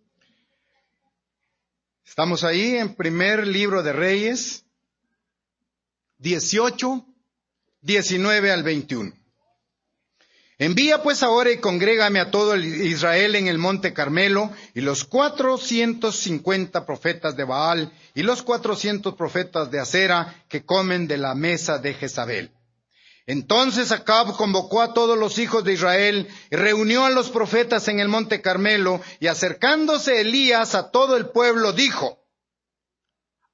Estamos ahí en primer libro de Reyes, dieciocho, diecinueve al veintiuno. Envía pues ahora y congrégame a todo el Israel en el monte Carmelo, y los cuatrocientos cincuenta profetas de Baal, y los cuatrocientos profetas de Acera, que comen de la mesa de Jezabel. Entonces Acab convocó a todos los hijos de Israel, y reunió a los profetas en el monte Carmelo, y acercándose Elías a todo el pueblo, dijo: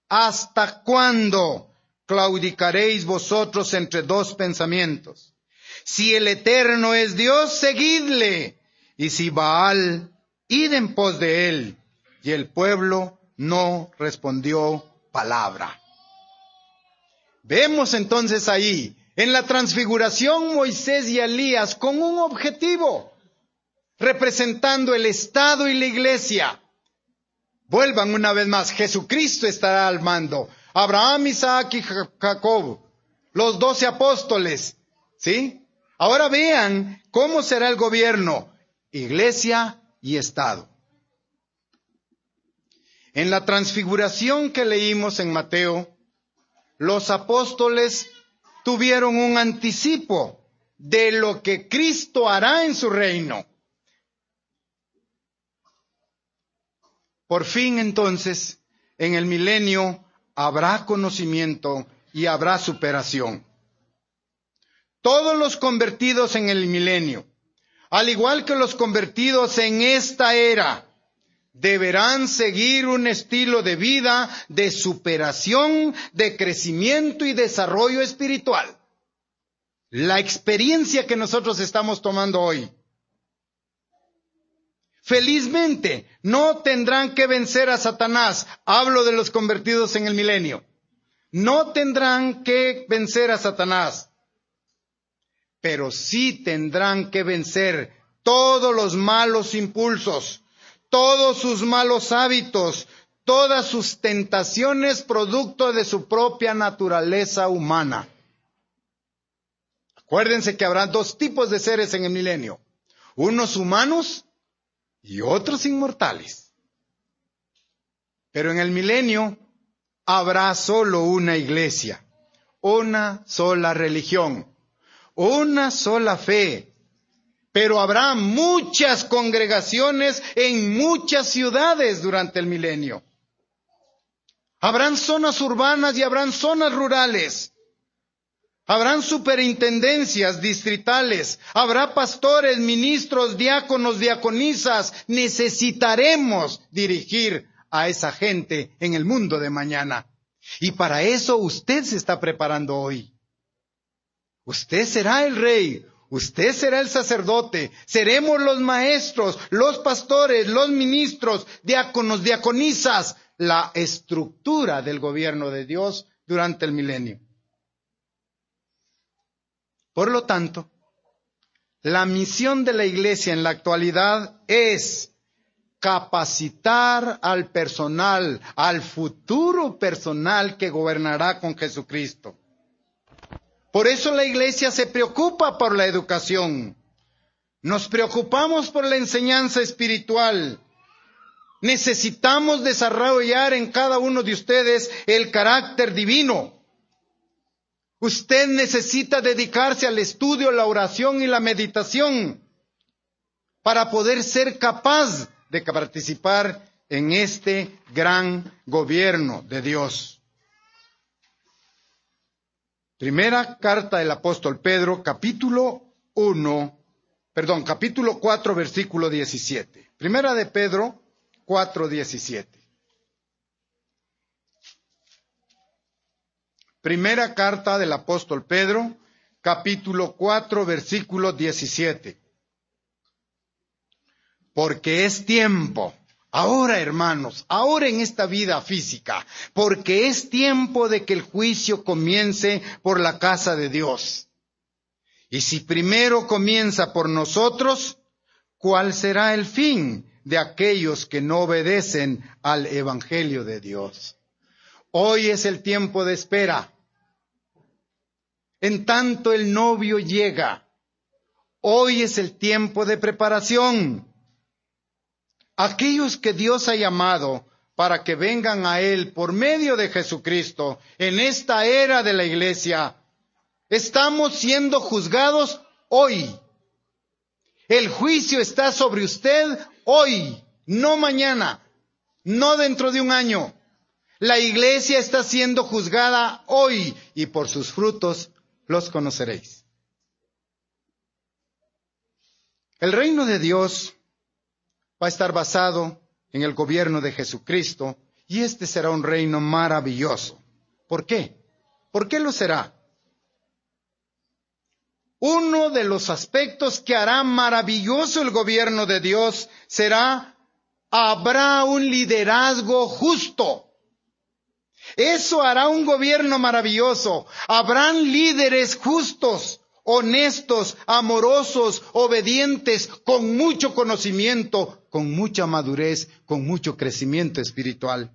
¿hasta cuándo claudicaréis vosotros entre dos pensamientos? Si el Eterno es Dios, seguidle, y si Baal, id en pos de él. Y el pueblo no respondió palabra. Vemos entonces ahí, en la transfiguración, Moisés y Elías con un objetivo, representando el Estado y la Iglesia. Vuelvan una vez más, Jesucristo estará al mando. Abraham, Isaac y Jacob, los doce apóstoles, ¿sí? Ahora vean cómo será el gobierno, Iglesia y Estado. En la transfiguración que leímos en Mateo, los apóstoles tuvieron un anticipo de lo que Cristo hará en su reino. Por fin entonces, en el milenio, habrá conocimiento y habrá superación. Todos los convertidos en el milenio, al igual que los convertidos en esta era, deberán seguir un estilo de vida de superación, de crecimiento y desarrollo espiritual. La experiencia que nosotros estamos tomando hoy. Felizmente, no tendrán que vencer a Satanás. Hablo de los convertidos en el milenio. No tendrán que vencer a Satanás. Pero sí tendrán que vencer todos los malos impulsos, todos sus malos hábitos, todas sus tentaciones producto de su propia naturaleza humana. Acuérdense que habrá dos tipos de seres en el milenio. Unos humanos y otros inmortales. Pero en el milenio habrá solo una iglesia, una sola religión, una sola fe. Pero habrá muchas congregaciones en muchas ciudades durante el milenio. Habrán zonas urbanas y habrán zonas rurales. Habrán superintendencias distritales. Habrá pastores, ministros, diáconos, diaconisas. Necesitaremos dirigir a esa gente en el mundo de mañana. Y para eso usted se está preparando hoy. Usted será el rey. Usted será el sacerdote, seremos los maestros, los pastores, los ministros, diáconos, diaconisas, la estructura del gobierno de Dios durante el milenio. Por lo tanto, la misión de la iglesia en la actualidad es capacitar al personal, al futuro personal que gobernará con Jesucristo. Por eso la iglesia se preocupa por la educación. Nos preocupamos por la enseñanza espiritual. Necesitamos desarrollar en cada uno de ustedes el carácter divino. Usted necesita dedicarse al estudio, la oración y la meditación para poder ser capaz de participar en este gran gobierno de Dios. Primera carta del apóstol Pedro, capítulo uno, perdón, capítulo cuatro, versículo diecisiete. Primera de Pedro, cuatro, diecisiete. Primera carta del apóstol Pedro, capítulo cuatro, versículo diecisiete. Porque es tiempo. Ahora, hermanos, ahora en esta vida física, porque es tiempo de que el juicio comience por la casa de Dios. Y si primero comienza por nosotros, ¿cuál será el fin de aquellos que no obedecen al Evangelio de Dios? Hoy es el tiempo de espera. En tanto el novio llega, hoy es el tiempo de preparación. Aquellos que Dios ha llamado para que vengan a Él por medio de Jesucristo en esta era de la iglesia, estamos siendo juzgados hoy. El juicio está sobre usted hoy, no mañana, no dentro de un año. La iglesia está siendo juzgada hoy y por sus frutos los conoceréis. El reino de Dios va a estar basado en el gobierno de Jesucristo Y este será un reino maravilloso. ¿Por qué? ¿Por qué lo será? Uno de los aspectos que hará maravilloso el gobierno de Dios será, habrá un liderazgo justo. Eso hará un gobierno maravilloso. Habrán líderes justos, honestos, amorosos, obedientes, con mucho conocimiento, con mucha madurez, con mucho crecimiento espiritual.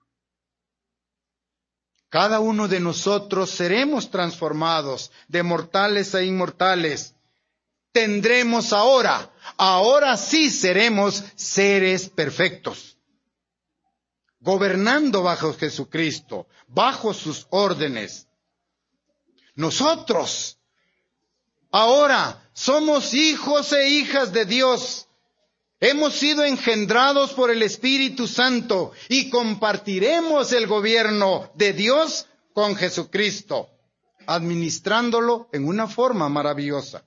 Cada uno de nosotros seremos transformados de mortales a inmortales. Tendremos ahora, ahora sí seremos seres perfectos. Gobernando bajo Jesucristo, bajo sus órdenes. Nosotros, ahora, somos hijos e hijas de Dios. Hemos sido engendrados por el Espíritu Santo y compartiremos el gobierno de Dios con Jesucristo, administrándolo en una forma maravillosa.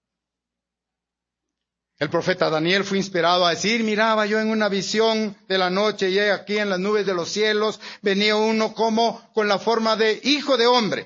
El profeta Daniel fue inspirado a decir, miraba yo en una visión de la noche y aquí en las nubes de los cielos venía uno como con la forma de hijo de hombre.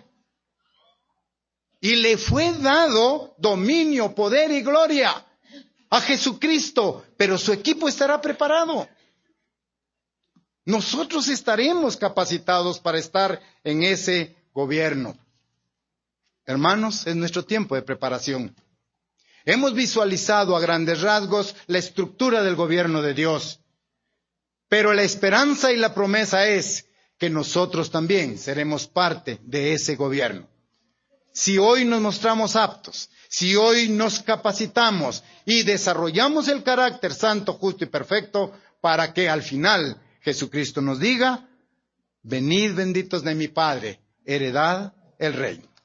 Y le fue dado dominio, poder y gloria a Jesucristo, pero su equipo estará preparado. Nosotros estaremos capacitados para estar en ese gobierno. Hermanos, es nuestro tiempo de preparación. Hemos visualizado a grandes rasgos la estructura del gobierno de Dios, pero la esperanza y la promesa es que nosotros también seremos parte de ese gobierno. Si hoy nos mostramos aptos, si hoy nos capacitamos y desarrollamos el carácter santo, justo y perfecto, para que al final Jesucristo nos diga, venid benditos de mi Padre, heredad el reino.